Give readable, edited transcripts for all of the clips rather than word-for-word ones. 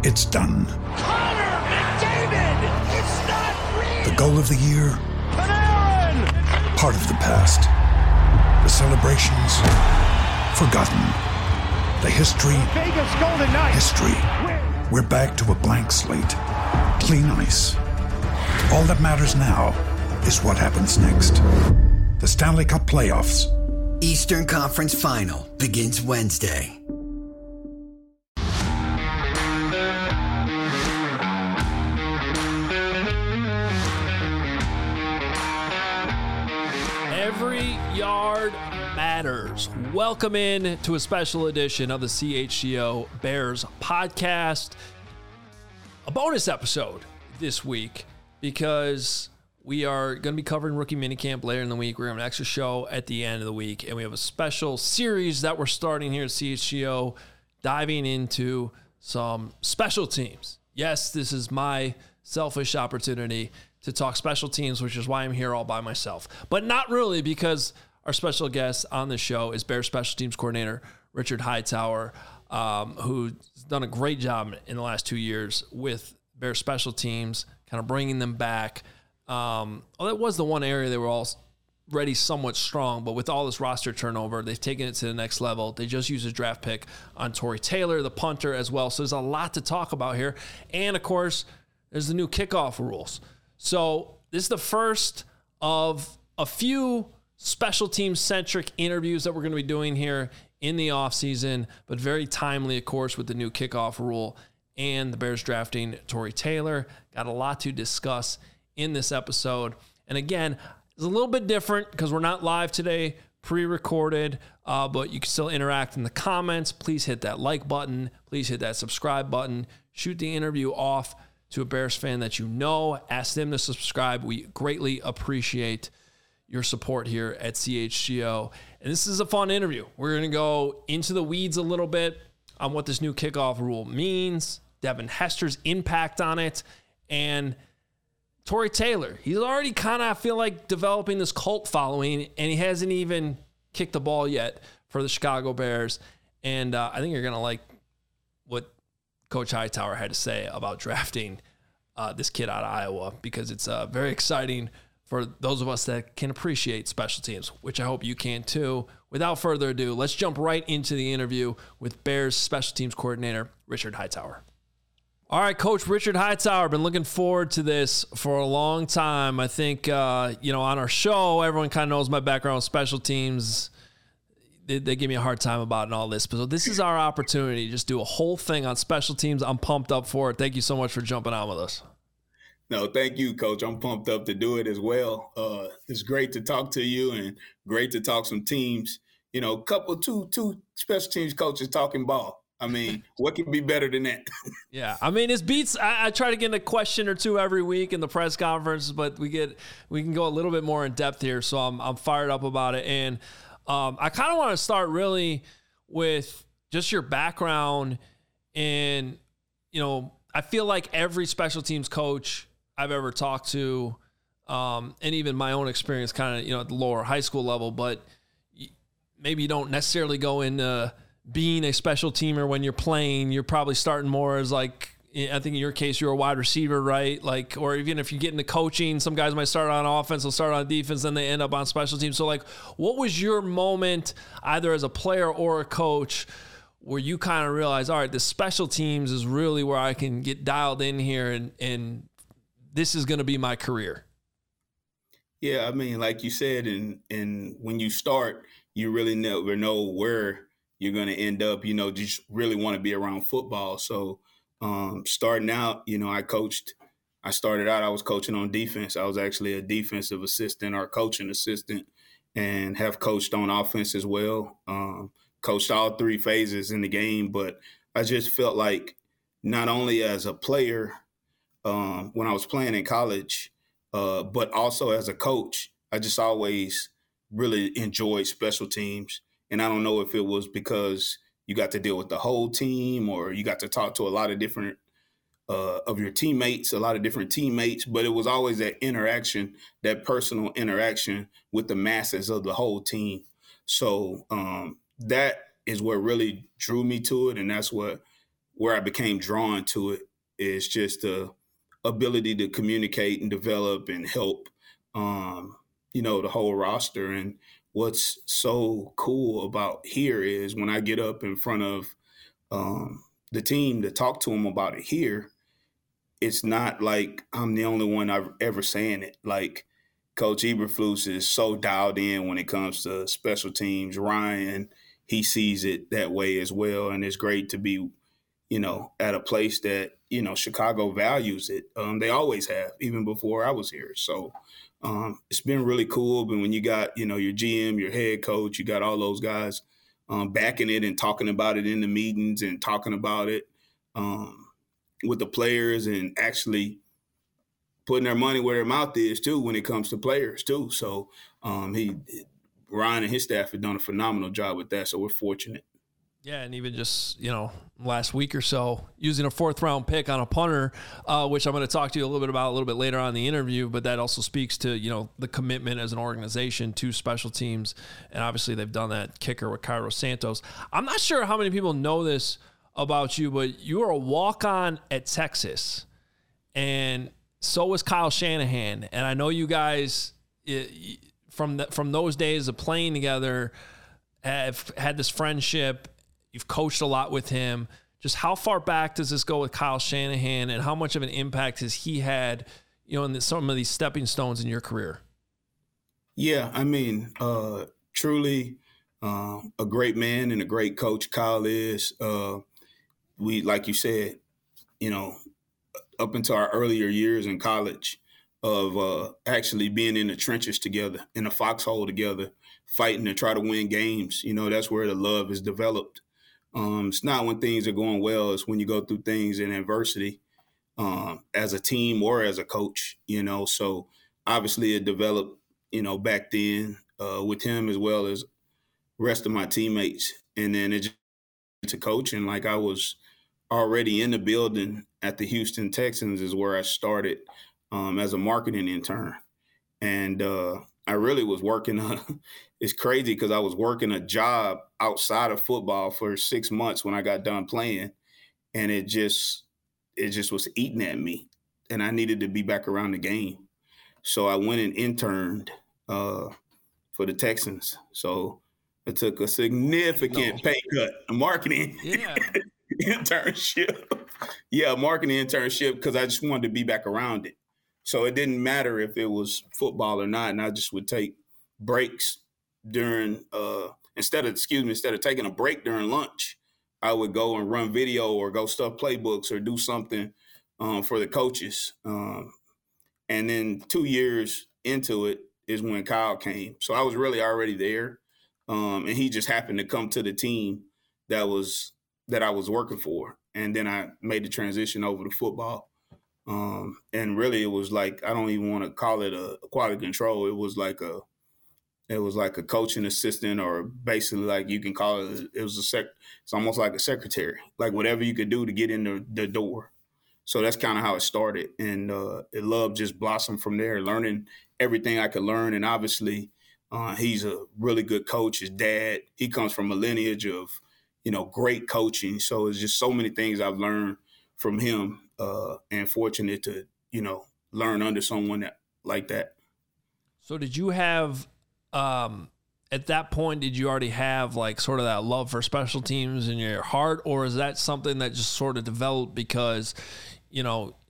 It's done. Connor McDavid! It's not real! The goal of the year? Panarin! Part of the past. The celebrations? Forgotten. The history? Vegas Golden Knights! History. We're back to a blank slate. Clean ice. All that matters now is what happens next. The Stanley Cup Playoffs. Eastern Conference Final begins Wednesday. Every yard matters. Welcome in to a special edition of the CHGO Bears podcast. A bonus episode this week because we are going to be covering rookie minicamp later in the week. We're going to have an extra show at the end of the week, and we have a special series that we're starting here at CHGO, diving into some special teams. Yes, this is my selfish opportunity to talk special teams, which is why I'm here all by myself. But not really, because our special guest on the show is Bears special teams coordinator Richard Hightower, who's done a great job in the last 2 years with Bears special teams, kind of bringing them back. That was the one area they were already somewhat strong, but with all this roster turnover, they've taken it to the next level. They just used a draft pick on Tory Taylor, the punter, as well. So there's a lot to talk about here. And, of course, there's the new kickoff rules. So this is the first of a few special team-centric interviews that we're going to be doing here in the offseason, but very timely, of course, with the new kickoff rule and the Bears drafting Tory Taylor. Got a lot to discuss in this episode. And again, it's a little bit different because we're not live today, pre-recorded, but you can still interact in the comments. Please hit that like button. Please hit that subscribe button. Shoot the interview off to a Bears fan that you know. Ask them to subscribe. We greatly appreciate your support here at CHGO. And this is a fun interview. We're going to go into the weeds a little bit on what this new kickoff rule means, Devin Hester's impact on it, and Tory Taylor. He's already kind of, I feel like, developing this cult following, and he hasn't even kicked the ball yet for the Chicago Bears. And I think you're going to like what Coach Hightower had to say about drafting this kid out of Iowa, because it's very exciting for those of us that can appreciate special teams, which I hope you can too. Without further ado, let's jump right into the interview with Bears special teams coordinator Richard Hightower. All right, Coach Richard Hightower, been looking forward to this for a long time. I think, on our show, everyone kind of knows my background with special teams. They give me a hard time about it and all this. But so this is our opportunity to just do a whole thing on special teams. I'm pumped up for it. Thank you so much for jumping on with us. No, thank you, Coach. I'm pumped up to do it as well. It's great to talk to you and great to talk some teams. You know, two special teams coaches talking ball. I mean, what can be better than that? Yeah, I mean, it beats. I try to get in a question or two every week in the press conference, but we can go a little bit more in depth here. So I'm fired up about it. And I kind of want to start really with just your background. And, I feel like every special teams coach I've ever talked to, and even my own experience kind of, at the lower high school level, but maybe you don't necessarily go into being a special teamer when you're playing. You're probably starting more as like, I think in your case, you're a wide receiver, right? Like, or even if you get into coaching, some guys might start on offense, they'll start on defense, then they end up on special teams. So like, what was your moment either as a player or a coach where you kind of realize, all right, the special teams is really where I can get dialed in here and this is going to be my career? Yeah, I mean, like you said, and when you start, you really never know where you're going to end up, just really want to be around football. So starting out, I started out, I was coaching on defense. I was actually a defensive assistant or coaching assistant, and have coached on offense as well. Coached all three phases in the game, but I just felt like not only as a player when I was playing in college, but also as a coach, I just always really enjoyed special teams. And I don't know if it was because you got to deal with the whole team or you got to talk to a lot of different of your teammates, a lot of different teammates, but it was always that interaction, that personal interaction with the masses of the whole team. So that is what really drew me to it. And that's what where I became drawn to it is just the ability to communicate and develop and help, the whole roster. And what's so cool about here is when I get up in front of the team to talk to them about it here, it's not like I'm the only one I've ever saying it. Like Coach Eberflus is so dialed in when it comes to special teams. Ryan, he sees it that way as well. And it's great to be, at a place that, Chicago values it. They always have, even before I was here. So it's been really cool. But when you got, your GM, your head coach, you got all those guys backing it and talking about it in the meetings and talking about it with the players and actually putting their money where their mouth is too when it comes to players too. So Ryan and his staff have done a phenomenal job with that. So we're fortunate. Yeah, and even just, last week or so, using a 4th-round pick on a punter, which I'm going to talk to you a little bit about a little bit later on in the interview, but that also speaks to, the commitment as an organization to special teams. And obviously they've done that kicker with Cairo Santos. I'm not sure how many people know this about you, but you are a walk-on at Texas. And so was Kyle Shanahan. And I know you guys, from those days of playing together, have had this friendship. You've coached a lot with him. Just how far back does this go with Kyle Shanahan, and how much of an impact has he had, in some of these stepping stones in your career? Yeah, truly a great man and a great coach Kyle is. We, like you said, up into our earlier years in college of actually being in the trenches together, in the foxhole together, fighting to try to win games. That's where the love is developed. It's not when things are going well. It's when you go through things in adversity as a team or as a coach, So obviously it developed, back then with him as well as the rest of my teammates. And then it's to coaching. Like I was already in the building at the Houston Texans is where I started as a marketing intern. And I really was working it's crazy because I was working a job outside of football for 6 months when I got done playing. And it just was eating at me. And I needed to be back around the game. So I went and interned for the Texans. So I took a significant pay cut, a marketing internship. Yeah, marketing internship because I just wanted to be back around it. So it didn't matter if it was football or not, and I just would take breaks during instead of taking a break during lunch, I would go and run video or go stuff playbooks or do something for the coaches. And then 2 years into it is when Kyle came. So I was really already there, and he just happened to come to the team that I was working for, and then I made the transition over to football. And really it was like, I don't even want to call it a quality control. It was like a coaching assistant, or basically like you can call it, it's almost like a secretary, like whatever you could do to get in the door. So that's kind of how it started. And love just blossomed from there, learning everything I could learn. And obviously he's a really good coach. His dad, he comes from a lineage of, great coaching. So it's just so many things I've learned from him. And fortunate to, learn under someone like that. So did you have, at that point, did you already have like sort of that love for special teams in your heart, or is that something that just sort of developed because, you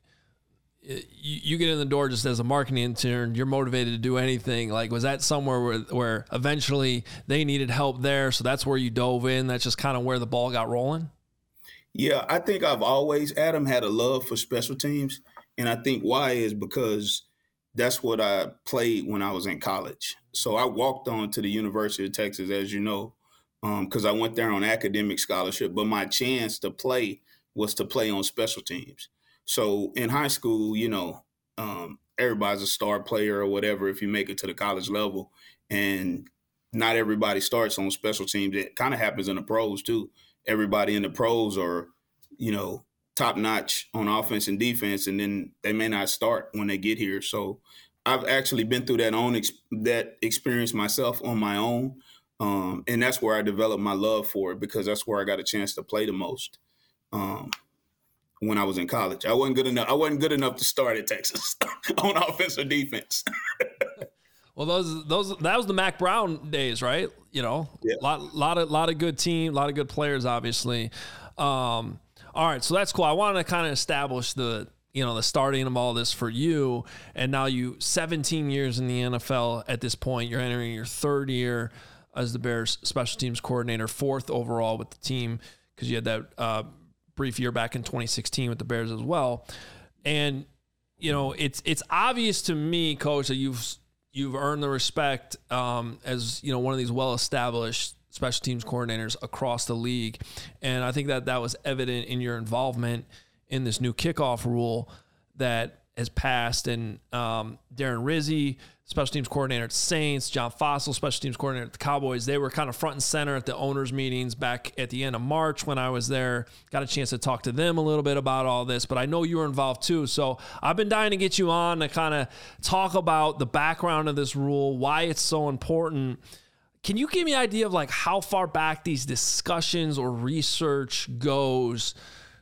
get in the door just as a marketing intern, you're motivated to do anything? Like, was that somewhere where eventually they needed help there, so that's where you dove in? That's just kind of where the ball got rolling? Yeah, I think I've always, Adam, had a love for special teams. And I think why is because that's what I played when I was in college. So I walked on to the University of Texas, as you know, because I went there on academic scholarship. But my chance to play was to play on special teams. So in high school, everybody's a star player or whatever if you make it to the college level. And not everybody starts on special teams. It kind of happens in the pros too. Everybody in the pros are, top notch on offense and defense, and then they may not start when they get here. So I've actually been through that experience myself on my own. And that's where I developed my love for it, because that's where I got a chance to play the most. when I was in college. I wasn't good enough to start at Texas on offense or defense. Well, that was the Mac Brown days, right? You know, yeah. lot of good team, a lot of good players, obviously. All right, so that's cool. I wanted to kind of establish the starting of all this for you, and now 17 years in the NFL at this point. You're entering your third year as the Bears special teams coordinator, fourth overall with the team, because you had that brief year back in 2016 with the Bears as well. And it's obvious to me, Coach, that you've earned the respect as one of these well-established special teams coordinators across the league. And I think that was evident in your involvement in this new kickoff rule that has passed. And Darren Rizzi, special teams coordinator at Saints, John Fossil, special teams coordinator at the Cowboys, they were kind of front and center at the owners' meetings back at the end of March when I was there. Got a chance to talk to them a little bit about all this, but I know you were involved too. So I've been dying to get you on to kind of talk about the background of this rule, why it's so important. Can you give me an idea of like how far back these discussions or research goes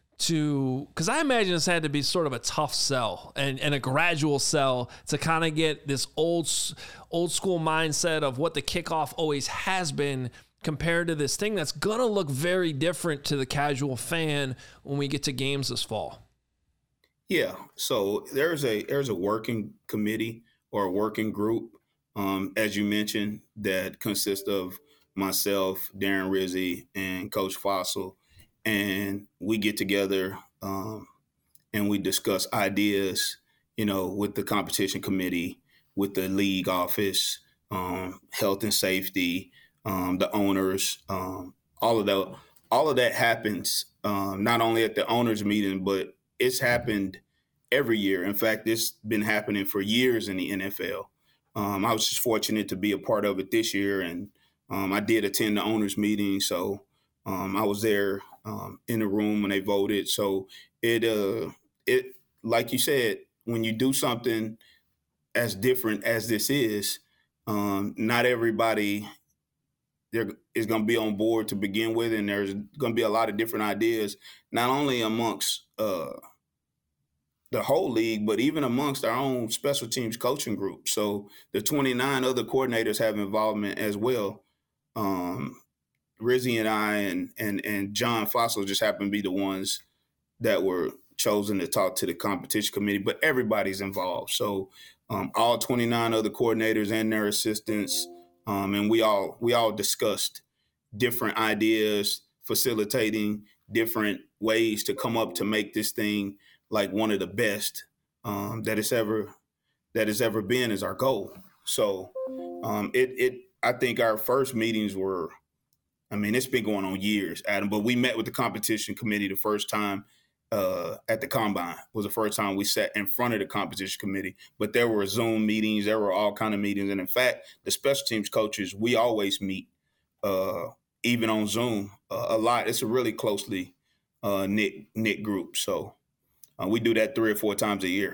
to, because I imagine this had to be sort of a tough sell and a gradual sell to kind of get this old school mindset of what the kickoff always has been compared to this thing that's going to look very different to the casual fan when we get to games this fall. Yeah. So there's a working committee or a working group, as you mentioned, that consists of myself, Darren Rizzi, and Coach Fossil. And we get together and we discuss ideas, with the competition committee, with the league office, health and safety, the owners, all of that happens not only at the owners meeting, but it's happened every year. In fact, it's been happening for years in the NFL. I was just fortunate to be a part of it this year, and I did attend the owners meeting, so I was there in the room when they voted. So it like you said, when you do something as different as this is, not everybody there is going to be on board to begin with, and there's going to be a lot of different ideas, not only amongst the whole league, but even amongst our own special teams coaching group. So the 29 other coordinators have involvement as well. Rizzi and I and John Fossil just happen to be the ones that were chosen to talk to the competition committee, but everybody's involved. So all 29 other coordinators and their assistants, and we all discussed different ideas, facilitating different ways to come up to make this thing like one of the best that has ever been is our goal. So I think our first meetings were, it's been going on years, Adam, but we met with the competition committee the first time at the Combine. Was the first time we sat in front of the competition committee, but there were Zoom meetings, there were all kind of meetings. And in fact, the special teams coaches, we always meet, even on Zoom a lot. It's a really closely knit group. So we do that 3 or 4 times a year.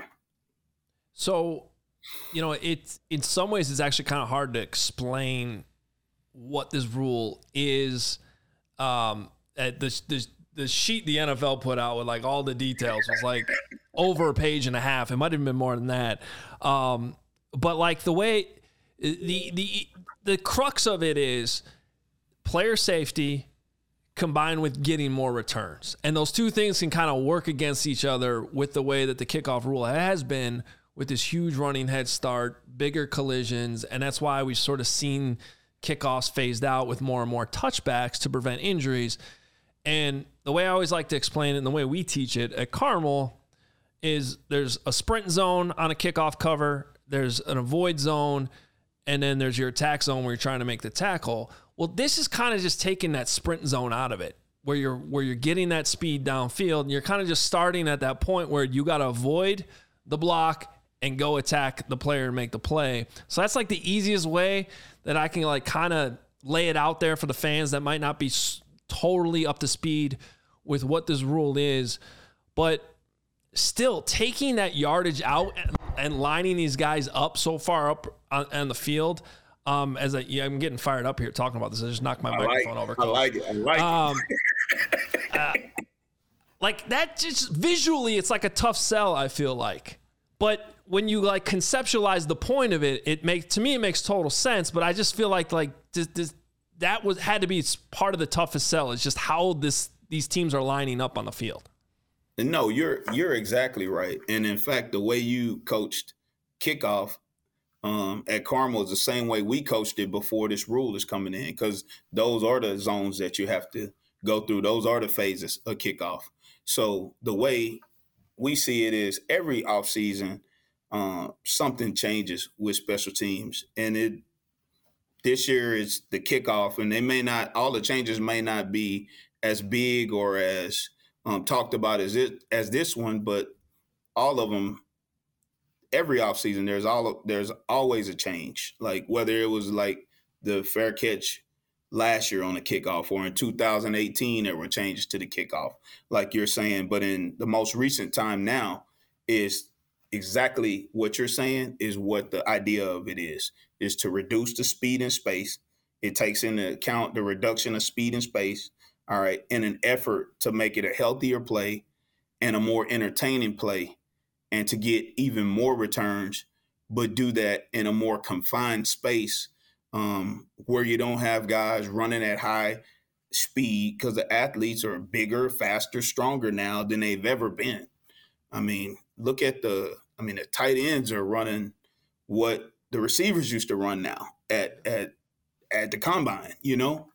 So, it's in some ways it's actually kind of hard to explain what this rule is. The sheet the NFL put out with like all the details was like over a page and a half. It might have been more than that. But like the way the crux of it is player safety combined with getting more returns. And those two things can kind of work against each other with the way that the kickoff rule has been, with this huge running head start, bigger collisions. And that's why we've sort of seen kickoffs phased out with more and more touchbacks to prevent injuries. And the way I always like to explain it, and the way we teach it at Carmel, is there's a sprint zone on a kickoff cover, there's an avoid zone, and then there's your attack zone where you're trying to make the tackle. Well, this is kind of just taking that sprint zone out of it, where you're getting that speed downfield, and you're kind of just starting at that point where you got to avoid the block and go attack the player and make the play. So that's like the easiest way that I can like kind of lay it out there for the fans that might not be totally up to speed with what this rule is. But still, taking that yardage out and lining these guys up so far up on the field, I'm getting fired up here talking about this. I just knocked my microphone over. I like it. Like that just visually, it's like a tough sell, I feel like. But when you like conceptualize the point of it, it makes total sense. But I just feel like that had to be part of the toughest sell. It's just how these teams are lining up on the field. No, you're exactly right. And in fact, the way you coached kickoff at Carmel is the same way we coached it before this rule is coming in, because those are the zones that you have to go through. Those are the phases of kickoff. So the way we see it is every offseason, something changes with special teams. And this year is the kickoff, and all the changes may not be as big or as talked about as this one, but all of them, every offseason, there's always a change. Like whether it was like the fair catch last year on the kickoff, or in 2018 there were changes to the kickoff, like you're saying. But in the most recent time now is exactly what you're saying is what the idea of it is to reduce the speed and space. It takes into account the reduction of speed and space, all right, in an effort to make it a healthier play and a more entertaining play, and to get even more returns, but do that in a more confined space, where you don't have guys running at high speed, because the athletes are bigger, faster, stronger now than they've ever been. I mean, look at the tight ends are running what the receivers used to run now at the combine, you know?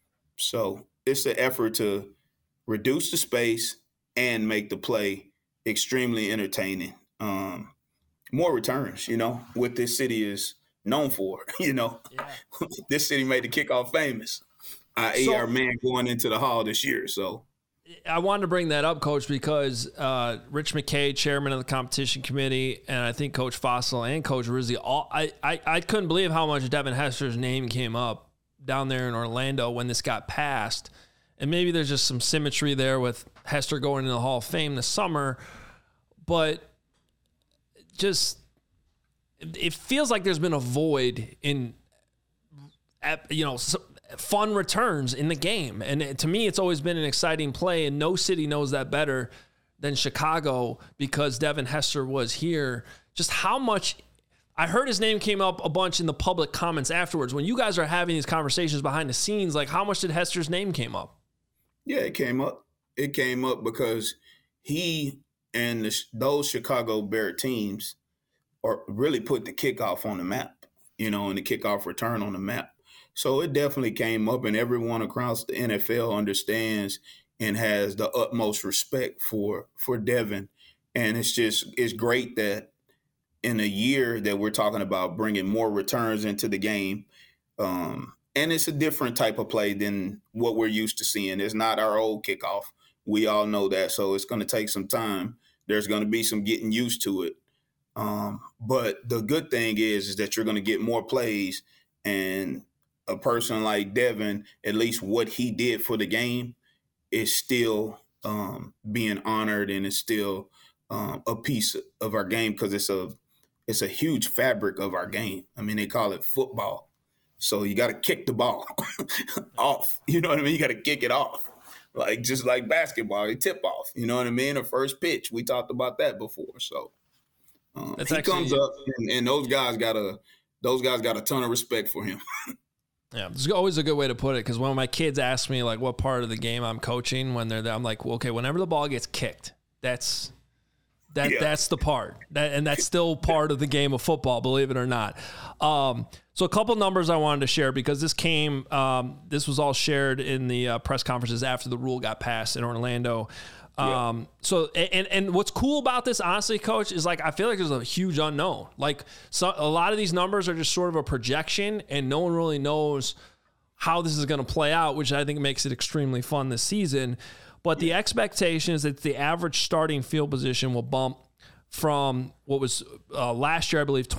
So it's an effort to reduce the space and make the play extremely entertaining. More returns, you know, what this city is known for, you know. Yeah. This city made the kickoff famous, i.e. our man going into the Hall this year. So I wanted to bring that up, Coach, because Rich McKay, chairman of the competition committee, and I think Coach Fossil and Coach Rizzi, I couldn't believe how much Devin Hester's name came up down there in Orlando when this got passed. And maybe there's just some symmetry there with Hester going into the Hall of Fame this summer. But just it feels like there's been a void in, you know, fun returns in the game. And to me, it's always been an exciting play, and no city knows that better than Chicago because Devin Hester was here. Just how much I heard his name came up a bunch in the public comments afterwards. When you guys are having these conversations behind the scenes, like how much did Hester's name came up? Yeah, it came up. It came up because he and those Chicago Bear teams really put the kickoff on the map, you know, and the kickoff return on the map. So it definitely came up, and everyone across the NFL understands and has the utmost respect for Devin. And it's great that in a year that we're talking about bringing more returns into the game, and it's a different type of play than what we're used to seeing. It's not our old kickoff. We all know that. So it's going to take some time. There's going to be some getting used to it. But the good thing is that you're going to get more plays, and a person like Devin, at least what he did for the game, is still being honored, and it's still a piece of our game, because it's a huge fabric of our game. I mean, they call it football. So you got to kick the ball off. You know what I mean? You got to kick it off. Like just like basketball, you tip off. You know what I mean? The first pitch. We talked about that before. So he comes up, and those guys got a ton of respect for him. Yeah, it's always a good way to put it, because when my kids ask me like what part of the game I'm coaching when they're there, I'm like, well, okay, whenever the ball gets kicked, that's the part, and that's still part of the game of football, believe it or not. So a couple numbers I wanted to share, because this was all shared in the press conferences after the rule got passed in Orlando. So what's cool about this, honestly, Coach, is like I feel like there's a huge unknown. Like a lot of these numbers are just sort of a projection, and no one really knows how this is going to play out, which I think makes it extremely fun this season. But the expectation is that the average starting field position will bump from what was last year, I believe, the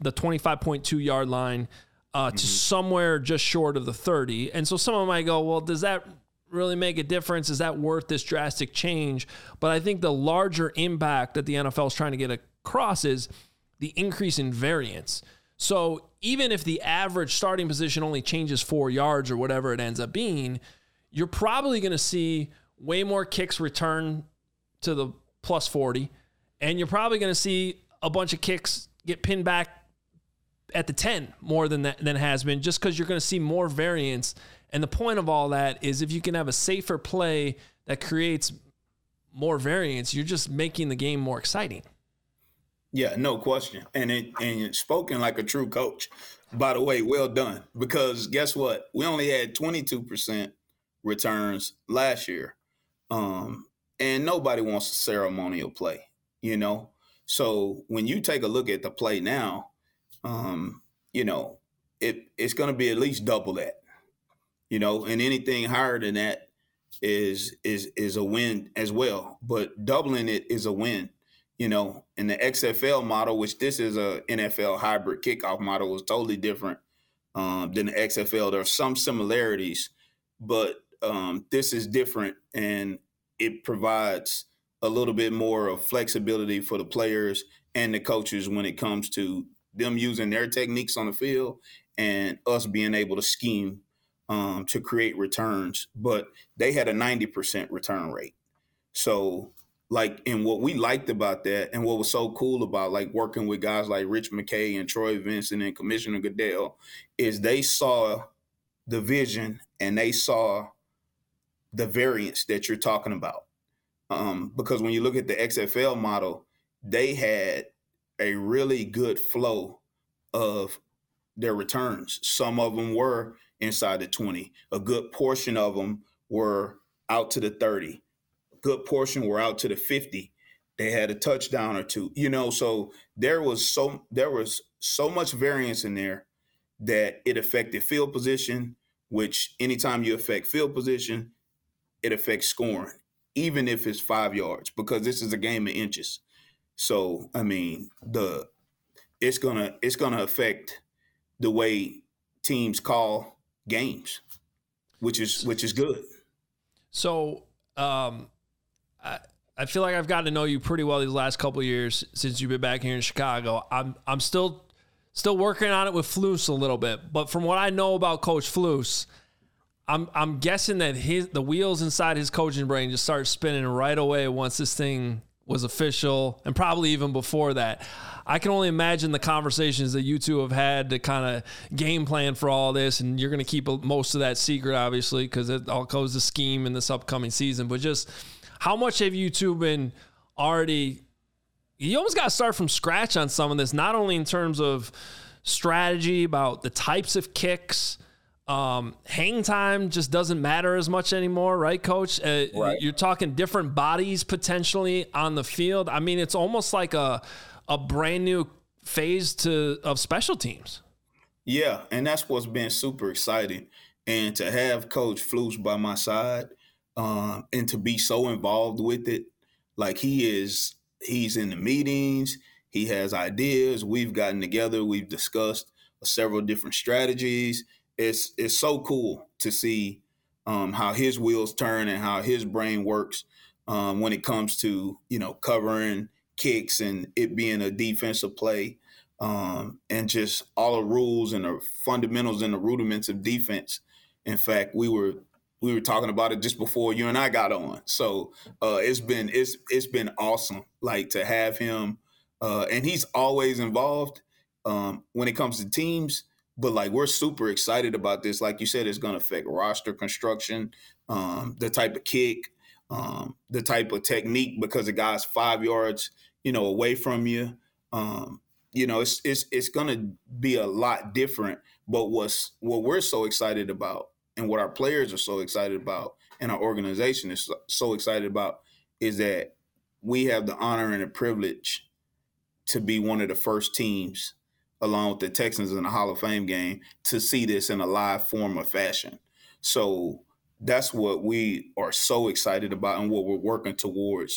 25.2 yard line to somewhere just short of the 30. And so someone might go, well, does that really make a difference? Is that worth this drastic change? But I think the larger impact that the NFL is trying to get across is the increase in variance. So even if the average starting position only changes 4 yards or whatever it ends up being, you're probably going to see way more kicks return to the plus 40, and you're probably going to see a bunch of kicks get pinned back at the 10 more than has been, just because you're going to see more variance. And the point of all that is if you can have a safer play that creates more variance, you're just making the game more exciting. Yeah, no question. And it's spoken like a true coach. By the way, well done. Because guess what? We only had 22% returns last year. And nobody wants a ceremonial play, you know? So when you take a look at the play now, you know, it's going to be at least double that, you know, and anything higher than that is a win as well. But doubling it is a win, you know. In the XFL model, which this is a NFL hybrid kickoff model, is totally different than the XFL. There are some similarities, but this is different, and it provides a little bit more of flexibility for the players and the coaches when it comes to them using their techniques on the field and us being able to scheme to create returns. But they had a 90% return rate. So, like, and what we liked about that and what was so cool about, like, working with guys like Rich McKay and Troy Vincent and Commissioner Goodell is they saw the vision and they saw the variance that you're talking about. Because when you look at the XFL model, they had a really good flow of their returns. Some of them were inside the 20. A good portion of them were out to the 30. A good portion were out to the 50. They had a touchdown or two, you know, so there was so much variance in there that it affected field position, which anytime you affect field position, it affects scoring, even if it's 5 yards, because this is a game of inches. So, I mean, it's gonna affect the way teams call games, which is good. So, I feel like I've gotten to know you pretty well these last couple of years since you've been back here in Chicago. I'm still working on it with Flus a little bit, but from what I know about Coach Flus, I'm guessing that the wheels inside his coaching brain just started spinning right away once this thing was official, and probably even before that. I can only imagine the conversations that you two have had to kind of game plan for all this, and you're going to keep most of that secret, obviously, because it all goes to scheme in this upcoming season. But just how much have you two been already – you almost got to start from scratch on some of this, not only in terms of strategy about the types of kicks – hang time just doesn't matter as much anymore, right, Coach? Right. You're talking different bodies potentially on the field. I mean, it's almost like a brand new phase of special teams. Yeah, and that's what's been super exciting. And to have Coach Flus by my side and to be so involved with it, like he's in the meetings, he has ideas. We've gotten together, we've discussed several different strategies. It's so cool to see how his wheels turn and how his brain works when it comes to, you know, covering kicks and it being a defensive play and just all the rules and the fundamentals and the rudiments of defense. In fact, we were talking about it just before you and I got on. So it's been awesome, like, to have him and he's always involved when it comes to teams. But, like, we're super excited about this. Like you said, it's going to affect roster construction, the type of kick, the type of technique, because the guy's 5 yards, you know, away from you. You know, it's going to be a lot different. But what we're so excited about and what our players are so excited about and our organization is so excited about is that we have the honor and the privilege to be one of the first teams, along with the Texans in the Hall of Fame game, to see this in a live form or fashion. So that's what we are so excited about and what we're working towards,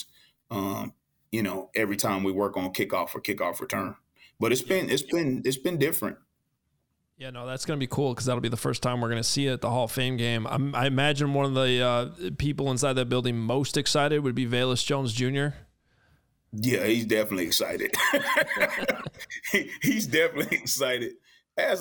you know, every time we work on kickoff or kickoff return. But it's been different. Yeah, no, that's going to be cool because that'll be the first time we're going to see it at the Hall of Fame game. I imagine one of the people inside that building most excited would be Velus Jones Jr. Yeah, he's definitely excited. He's definitely excited, as are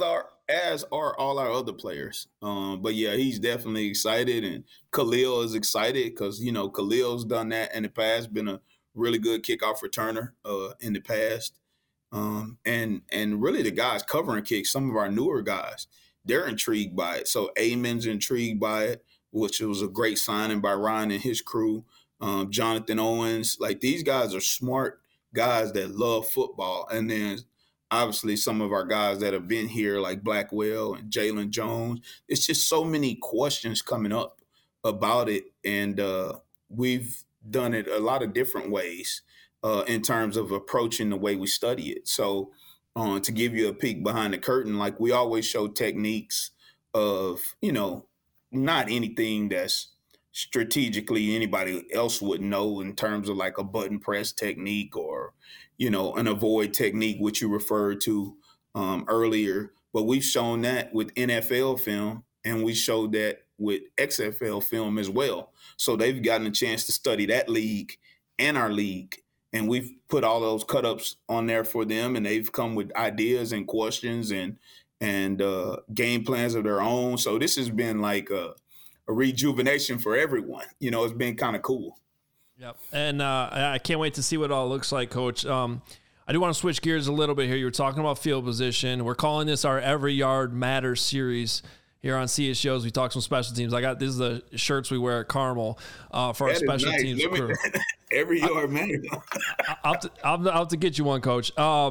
as are all our other players. But yeah, he's definitely excited, and Khalil is excited because, you know, Khalil's done that in the past, been a really good kickoff returner in the past. And really the guys covering kicks, some of our newer guys, they're intrigued by it. So Amon's intrigued by it, which was a great signing by Ryan and his crew. Jonathan Owens, like, these guys are smart guys that love football. And then obviously some of our guys that have been here, like Blackwell and Jalen Jones. It's just so many questions coming up about it. And we've done it a lot of different ways in terms of approaching the way we study it. So to give you a peek behind the curtain, like, we always show techniques of, you know, not anything that's strategically anybody else would know in terms of like a button press technique or, you know, an avoid technique, which you referred to earlier. But we've shown that with NFL film, and we showed that with XFL film as well. So they've gotten a chance to study that league and our league. And we've put all those cut-ups on there for them, and they've come with ideas and questions and game plans of their own. So this has been like a rejuvenation for everyone. You know, it's been kind of cool. Yep. And I can't wait to see what it all looks like, Coach. I do want to switch gears a little bit here. You were talking about field position. We're calling this our Every Yard Matters series here on CHGOs. We talk some special teams. This is the shirts we wear at Carmel for our special teams crew. Every yard matters. I'll have to get you one, Coach.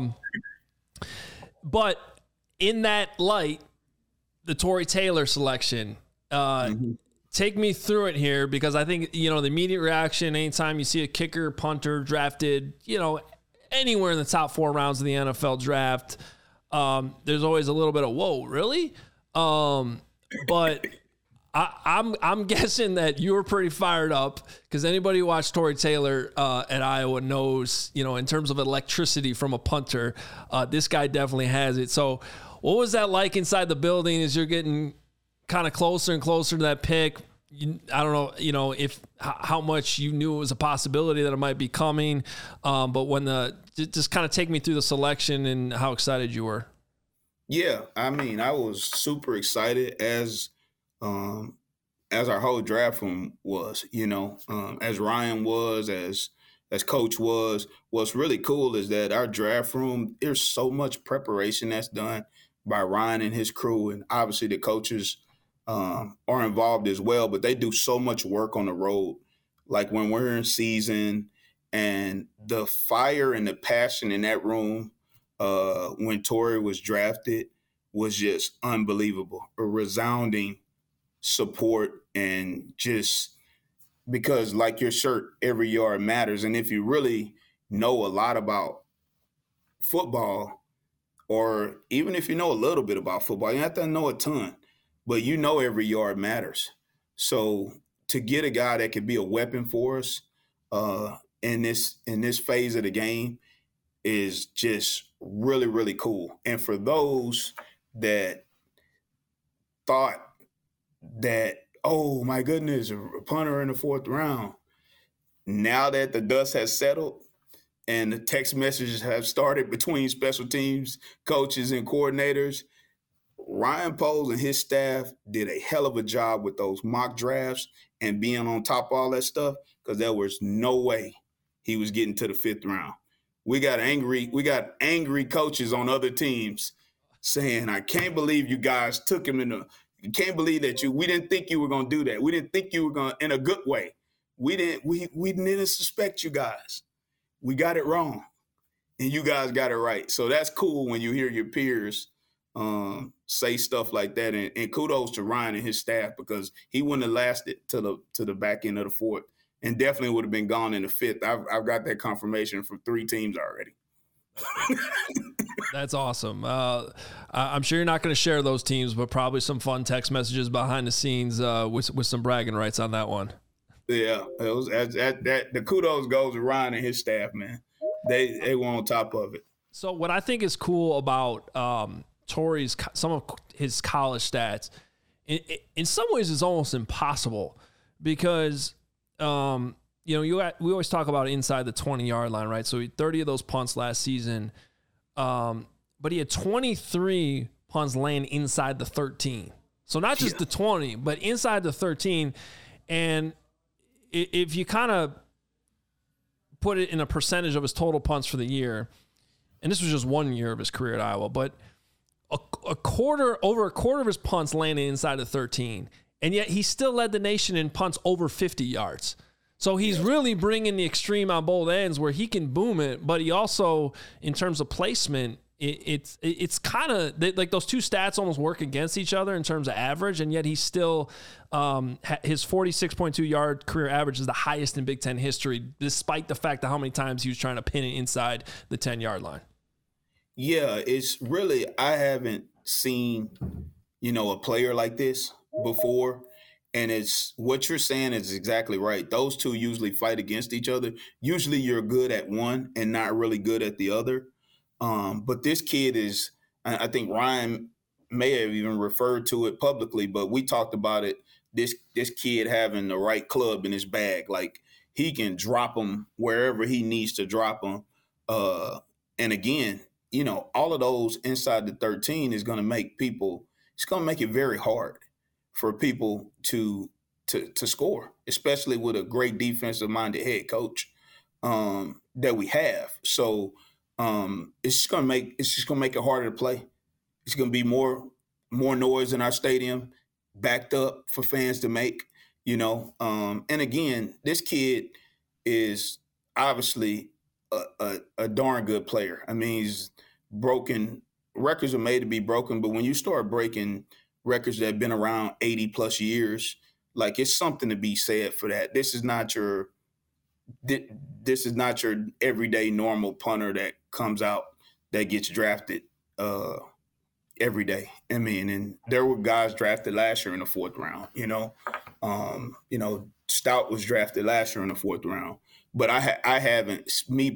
But in that light, the Tory Taylor selection, take me through it here, because I think, you know, the immediate reaction anytime you see a kicker, punter drafted, you know, anywhere in the top 4 rounds of the NFL draft, there's always a little bit of, whoa, really? But I'm guessing that you were pretty fired up, because anybody who watched Tory Taylor at Iowa knows, you know, in terms of electricity from a punter, this guy definitely has it. So what was that like inside the building as you're getting kind of closer and closer to that pick? I don't know, you know, how much you knew it was a possibility that it might be coming, but when just kind of take me through the selection and how excited you were. Yeah, I mean, I was super excited as our whole draft room was, you know, as Ryan was, as Coach was. What's really cool is that our draft room, there's so much preparation that's done by Ryan and his crew, and obviously the coaches are involved as well, but they do so much work on the road. Like when we're in season, and the fire and the passion in that room when Tory was drafted was just unbelievable, a resounding support. And just because, like your shirt, every yard matters. And if you really know a lot about football, or even if you know a little bit about football, you have to know a ton, but you know every yard matters. So to get a guy that could be a weapon for us in this phase of the game is just really, really cool. And for those that thought that, oh my goodness, a punter in the 4th round, now that the dust has settled and the text messages have started between special teams coaches and coordinators, Ryan Poles and his staff did a hell of a job with those mock drafts and being on top of all that stuff, because there was no way he was getting to the 5th round. We got angry coaches on other teams saying, I can't believe you guys took him you can't believe that we didn't think you were going to do that. We didn't think you were going to, in a good way. We didn't suspect you guys. We got it wrong, and you guys got it right. So that's cool when you hear your peers say stuff like that. And kudos to Ryan and his staff, because he wouldn't have lasted to the back end of the 4th, and definitely would have been gone in the 5th. I've got that confirmation from 3 teams already. That's awesome. I'm sure you're not going to share those teams, but probably some fun text messages behind the scenes with some bragging rights on that one. Yeah, the kudos goes to Ryan and his staff, man. They were on top of it. So what I think is cool about Tory's, some of his college stats, in some ways it's almost impossible, because we always talk about inside the 20-yard line, right? So 30 of those punts last season, but he had 23 punts land inside the 13. So not just the 20, but inside the 13. And if you kind of put it in a percentage of his total punts for the year, and this was just 1 year of his career at Iowa, but over a quarter of his punts landed inside the 13, and yet he still led the nation in punts over 50 yards. So he's really bringing the extreme on both ends where he can boom it, but he also, in terms of placement, it's kind of like those two stats almost work against each other in terms of average, and yet he's still his 46.2 yard career average is the highest in Big Ten history, despite the fact that how many times he was trying to pin it inside the 10-yard line. Yeah, it's really, I haven't seen, a player like this before. And it's what you're saying is exactly right. Those two usually fight against each other. Usually you're good at one and not really good at the other. But this kid is, I think Ryan may have even referred to it publicly, but we talked about it, this kid having the right club in his bag. Like, he can drop them wherever he needs to drop them. And again, all of those inside the 13 is going to make it's going to make it very hard for people to score, especially with a great defensive-minded head coach that we have. So it's just gonna make it harder to play. It's gonna be more noise in our stadium, backed up for fans to make. And again, this kid is obviously a darn good player. I mean, he's broken records are made to be broken, but when you start breaking records that have been around 80 plus years, like, it's something to be said for that. This is not your everyday normal punter that comes out that gets drafted every day. I mean, and there were guys drafted last year in the 4th round, Stout was drafted last year in the 4th round, but I haven't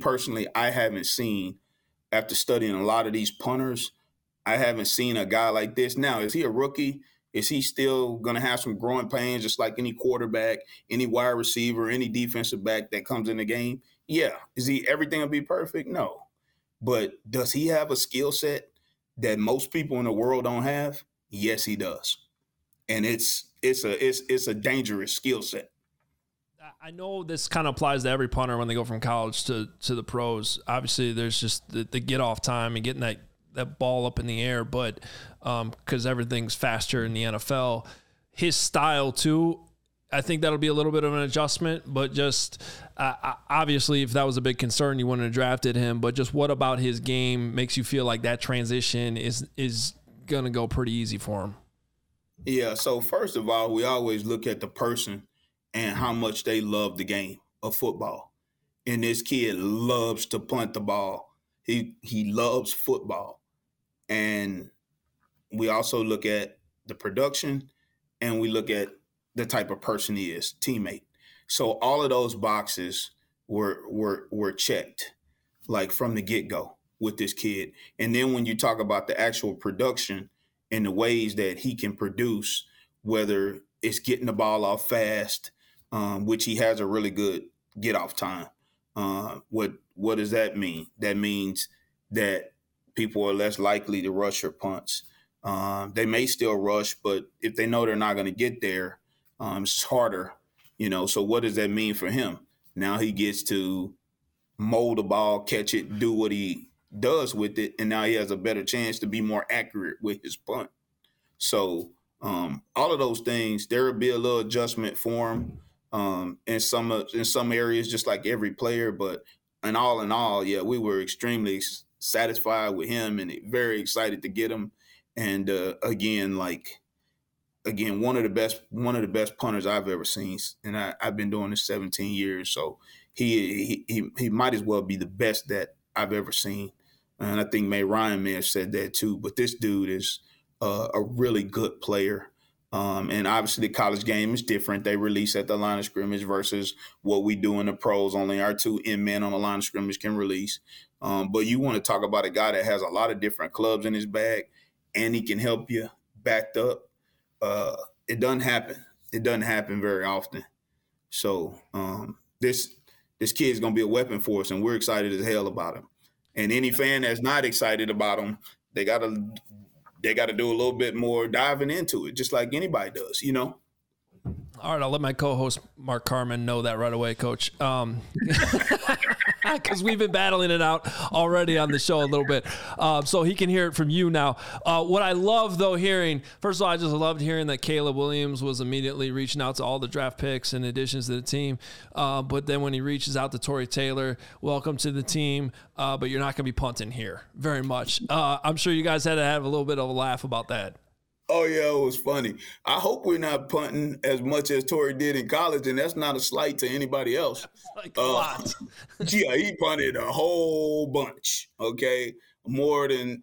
seen, after studying a lot of these punters, I haven't seen a guy like this. Now, is he a rookie? Is he still going to have some growing pains, just like any quarterback, any wide receiver, any defensive back that comes in the game? Yeah. Is everything will be perfect? No. But does he have a skill set that most people in the world don't have? Yes, he does. And it's a dangerous skill set. I know this kind of applies to every punter when they go from college to the pros. Obviously, there's just the get off time and getting that ball up in the air, but because everything's faster in the NFL, his style too, I think that'll be a little bit of an adjustment, but just obviously if that was a big concern, you wouldn't have drafted him, but just what about his game makes you feel like that transition is going to go pretty easy for him? Yeah, so first of all, we always look at the person and how much they love the game of football. And this kid loves to punt the ball. He loves football. And we also look at the production, and we look at the type of person he is, teammate. So all of those boxes were checked, like, from the get-go with this kid. And then when you talk about the actual production and the ways that he can produce, whether it's getting the ball off fast, which he has a really good get-off time. What does that mean? That means that people are less likely to rush your punts. They may still rush, but if they know they're not going to get there, it's harder, So what does that mean for him? Now he gets to mold the ball, catch it, do what he does with it, and now he has a better chance to be more accurate with his punt. So all of those things, there will be a little adjustment for him in some areas, just like every player. But in all, yeah, we were extremely satisfied with him and very excited to get him. And again, one of the best punters I've ever seen. And I've been doing this 17 years, so he might as well be the best that I've ever seen. And I think Ryan may have said that too. But this dude is a really good player. And obviously the college game is different. They release at the line of scrimmage versus what we do in the pros. Only our 2 end men on the line of scrimmage can release. But you want to talk about a guy that has a lot of different clubs in his bag, and he can help you backed up. It doesn't happen. It doesn't happen very often. So this kid is going to be a weapon for us, and we're excited as hell about him. And any fan that's not excited about him, they got to they got to do a little bit more diving into it, just like anybody does, you know? All right, I'll let my co-host Mark Carman know that right away, Coach. Because we've been battling it out already on the show a little bit, so he can hear it from you now. What I love, though, hearing, first of all, I just loved hearing that Caleb Williams was immediately reaching out to all the draft picks and additions to the team. But then when he reaches out to Tory Taylor, welcome to the team, but you're not going to be punting here very much. I'm sure you guys had to have a little bit of a laugh about that. Oh, yeah, it was funny. I hope we're not punting as much as Tory did in college, and that's not a slight to anybody else. Like a lot. Yeah, he punted a whole bunch, okay? More than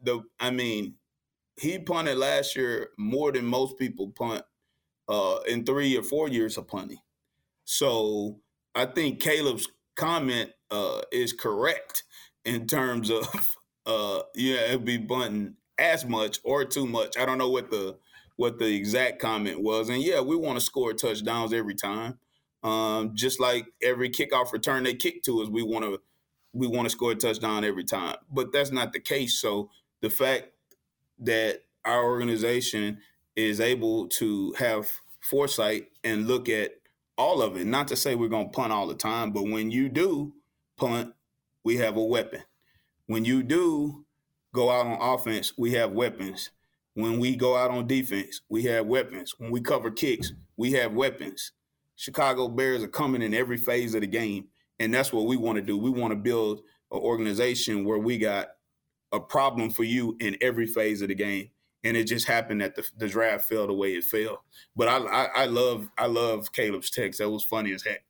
he punted last year more than most people punt in 3 or 4 years of punting. So I think Caleb's comment is correct in terms of, it'd be punting as much or too much. I don't know what the exact comment was. And yeah, we want to score touchdowns every time. Just like every kickoff return they kick to us, we want to score a touchdown every time. But that's not the case. So the fact that our organization is able to have foresight and look at all of it, not to say we're going to punt all the time, but when you do punt, we have a weapon. When you do go out on offense, we have weapons. When we go out on defense, we have weapons. When we cover kicks, we have weapons. Chicago Bears are coming in every phase of the game, and that's what we want to do. We want to build an organization where we got a problem for you in every phase of the game, and it just happened that the draft fell the way it fell. But I love Caleb's text. That was funny as heck.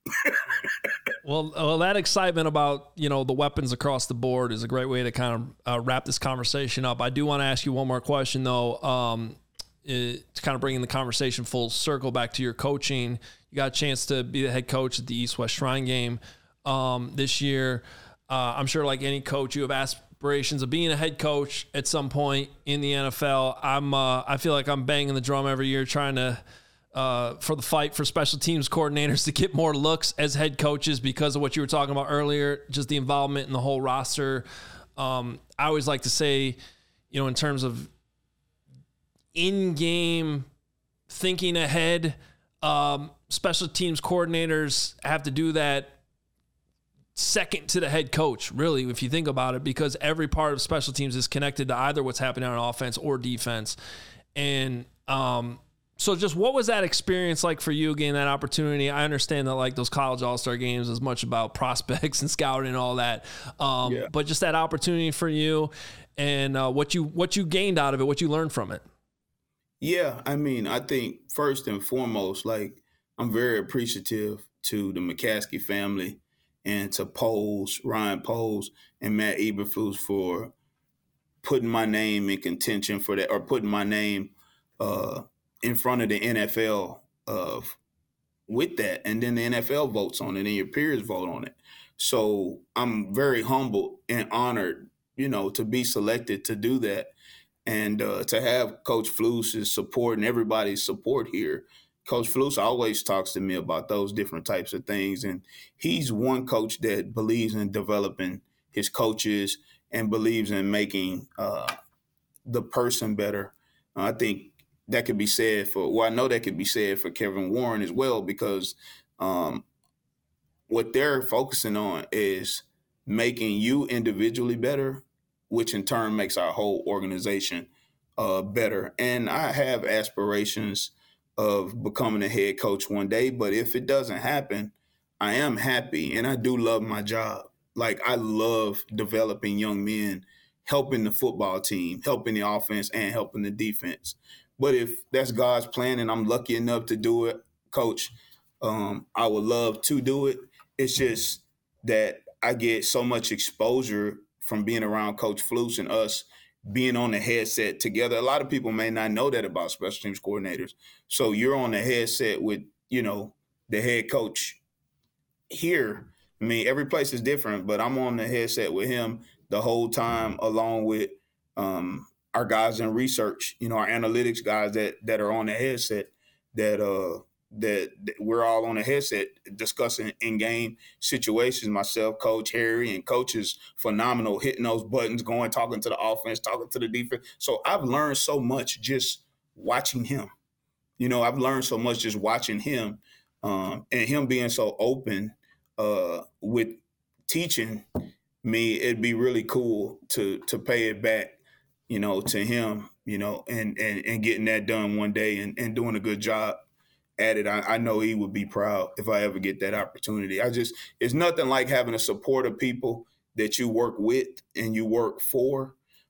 Well, that excitement about, the weapons across the board is a great way to kind of wrap this conversation up. I do want to ask you one more question, though, to kind of bring in the conversation full circle back to your coaching. You got a chance to be the head coach at the East-West Shrine game this year. I'm sure like any coach, you have aspirations of being a head coach at some point in the NFL. I feel like I'm banging the drum every year trying to for the fight for special teams coordinators to get more looks as head coaches because of what you were talking about earlier, just the involvement in the whole roster. I always like to say, in terms of in-game thinking ahead, special teams coordinators have to do that second to the head coach, really, if you think about it, because every part of special teams is connected to either what's happening on offense or defense. And, so just what was that experience like for you, getting that opportunity? I understand that like those college all-star games is much about prospects and scouting and all that. But just that opportunity for you and what you gained out of it, what you learned from it. Yeah, I think first and foremost, like I'm very appreciative to the McCaskey family and to Ryan Poles and Matt Eberflus for putting my name in contention for that, or putting my name in front of the NFL with that, and then the NFL votes on it and your peers vote on it. So I'm very humbled and honored, to be selected to do that, and to have Coach Flus's support and everybody's support here. Coach Flus always talks to me about those different types of things, and he's one coach that believes in developing his coaches and believes in making the person better. I think that could be said I know that could be said for Kevin Warren as well, because what they're focusing on is making you individually better, which in turn makes our whole organization better. And I have aspirations of becoming a head coach one day, but if it doesn't happen, I am happy, and I do love my job. Like, I love developing young men, helping the football team, helping the offense, and helping the defense. But if that's God's plan and I'm lucky enough to do it, Coach, I would love to do it. It's just that I get so much exposure from being around Coach Flus and us being on the headset together. A lot of people may not know that about special teams coordinators. So you're on the headset with, the head coach here. Every place is different, but I'm on the headset with him the whole time, along with our guys in research, our analytics guys that are on the headset that that we're all on a headset discussing in-game situations. Myself, Coach Harry, and Coach is phenomenal, hitting those buttons, going, talking to the offense, talking to the defense. So I've learned so much just watching him. I've learned so much just watching him, and him being so open with teaching me. It'd be really cool to pay it back, to him, and getting that done one day and doing a good job at it. I know he would be proud if I ever get that opportunity. It's nothing like having a support of people that you work with and you work for.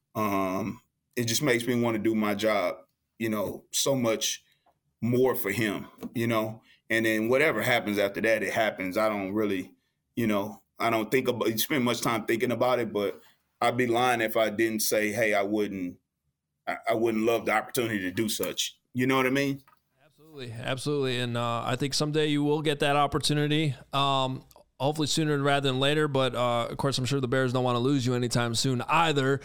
It just makes me want to do my job, so much more for him, and then whatever happens after that, it happens. I don't really, I don't spend much time thinking about it, but I'd be lying if I didn't say, hey, I wouldn't love the opportunity to do such. You know what I mean? Absolutely. And I think someday you will get that opportunity. Hopefully sooner rather than later. But of course, I'm sure the Bears don't want to lose you anytime soon either.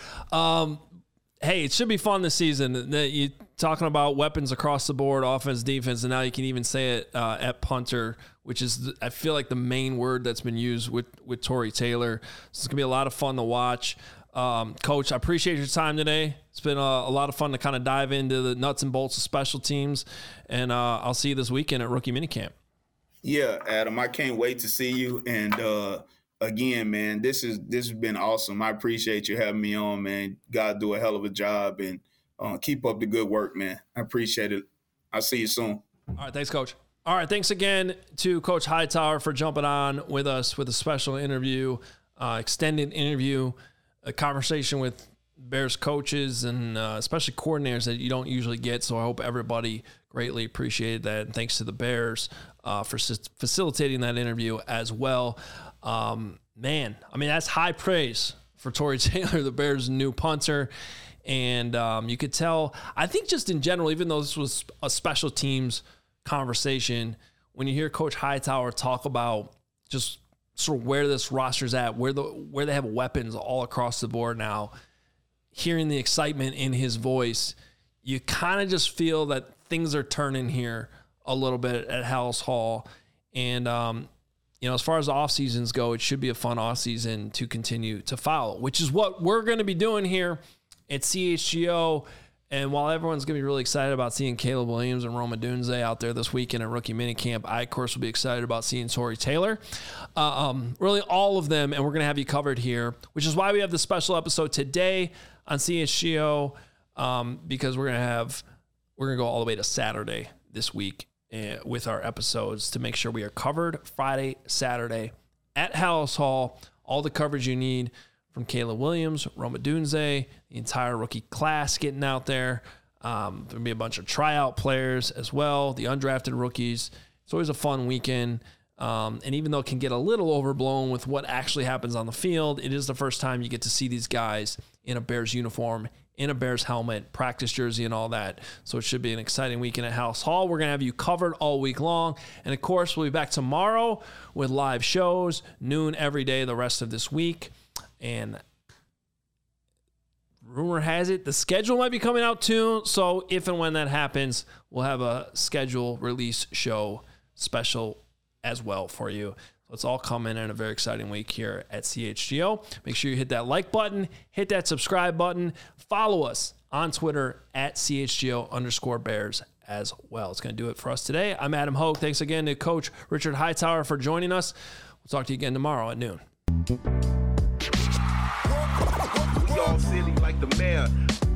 Hey, it should be fun this season. You talking about weapons across the board, offense, defense, and now you can even say it at punter, which is, I feel like, the main word that's been used with Tory Taylor. So it's going to be a lot of fun to watch. Coach, I appreciate your time today. It's been a lot of fun to kind of dive into the nuts and bolts of special teams, and I'll see you this weekend at Rookie Minicamp. Yeah, Adam, I can't wait to see you. And again, man, this has been awesome. I appreciate you having me on, man. God do a hell of a job, and keep up the good work, man. I appreciate it. I'll see you soon. All right, thanks, Coach. All right, thanks again to Coach Hightower for jumping on with us with a special interview, extended interview, a conversation with Bears coaches and especially coordinators that you don't usually get. So I hope everybody greatly appreciated that. And thanks to the Bears for facilitating that interview as well. Man, I mean, that's high praise for Tory Taylor, the Bears' new punter. And you could tell, I think just in general, even though this was a special teams conversation, when you hear Coach Hightower talk about just sort of where this roster's at, where they have weapons all across the board now, hearing the excitement in his voice, you kind of just feel that things are turning here a little bit at Halas Hall. And, as far as the off seasons go, it should be a fun off season to continue to follow, which is what we're going to be doing here at CHGO. And while everyone's going to be really excited about seeing Caleb Williams and Rome Odunze out there this weekend at Rookie Minicamp, I, of course, will be excited about seeing Tory Taylor. Really all of them, and we're going to have you covered here, which is why we have the special episode today on CHGO, because we're going to go all the way to Saturday this week with our episodes to make sure we are covered Friday, Saturday at Halas Hall. All the coverage you need from Caleb Williams, Rome Odunze, the entire rookie class getting out there. There'll be a bunch of tryout players as well, the undrafted rookies. It's always a fun weekend. And even though it can get a little overblown with what actually happens on the field, it is the first time you get to see these guys in a Bears uniform, in a Bears helmet, practice jersey, and all that. So it should be an exciting weekend at Halas Hall. We're going to have you covered all week long. And, of course, we'll be back tomorrow with live shows, noon every day the rest of this week. And rumor has it the schedule might be coming out too. So if and when that happens, we'll have a schedule release show special as well for you. So it's all coming in a very exciting week here at CHGO. Make sure you hit that like button, hit that subscribe button, follow us on Twitter at CHGO_Bears as well. It's going to do it for us today. I'm Adam Hogue. Thanks again to Coach Richard Hightower for joining us. We'll talk to you again tomorrow at noon. All silly like the mayor.